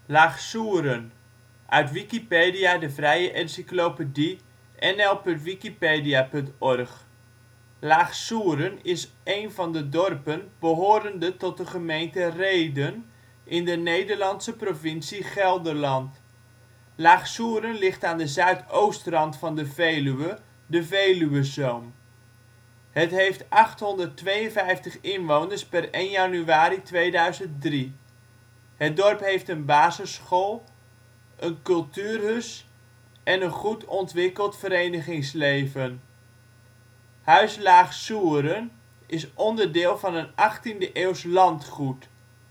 Laag-Soeren, uit Wikipedia, de vrije encyclopedie. nl.wikipedia.org. Laag-Soeren is een van de dorpen behorende tot de gemeente Rheden in de Nederlandse provincie Gelderland. Laag-Soeren ligt aan de zuidoostrand van de Veluwe, de Veluwezoom. Het heeft 852 inwoners (per 1 januari 2003). Het dorp heeft een basisschool, een kulturhus en een goed ontwikkeld verenigingsleven. Huis Laag-Soeren is onderdeel van een 18e eeuws landgoed.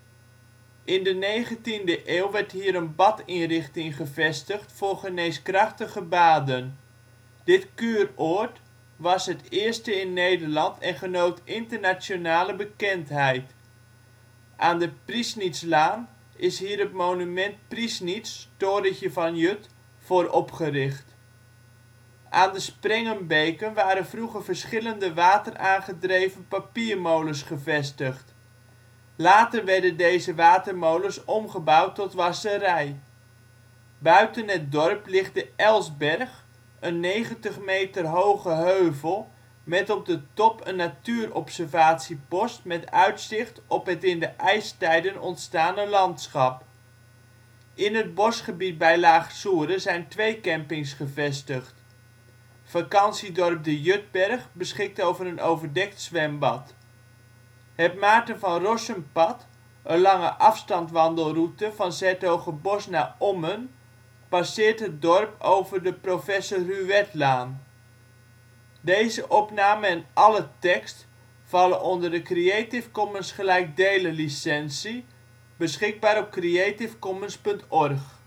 In de 19e eeuw werd hier een badinrichting gevestigd voor geneeskrachtige baden. Dit kuuroord was het eerste in Nederland en genoot internationale bekendheid. Aan de Priesnitzlaan is hier het monument Priesnitz (torentje van Jut) voor opgericht. Aan de sprengenbeken waren vroeger verschillende wateraangedreven papiermolens gevestigd. Later werden deze watermolens omgebouwd tot wasserij. Buiten het dorp ligt de Elsberg, een 90 meter hoge heuvel met op de top een natuurobservatiepost met uitzicht op het in de ijstijden ontstane landschap. In het bosgebied bij Laag-Soeren zijn 2 campings gevestigd. Vakantiedorp De Jutberg beschikt over een overdekt zwembad. Het Maarten van Rossumpad, een langeafstandwandelroute van ' s-Hertogenbosch naar Ommen, passeert het dorp over de Prof. Ruwetlaan. Deze opname en alle tekst vallen onder de Creative Commons gelijkdelen licentie, beschikbaar op creativecommons.org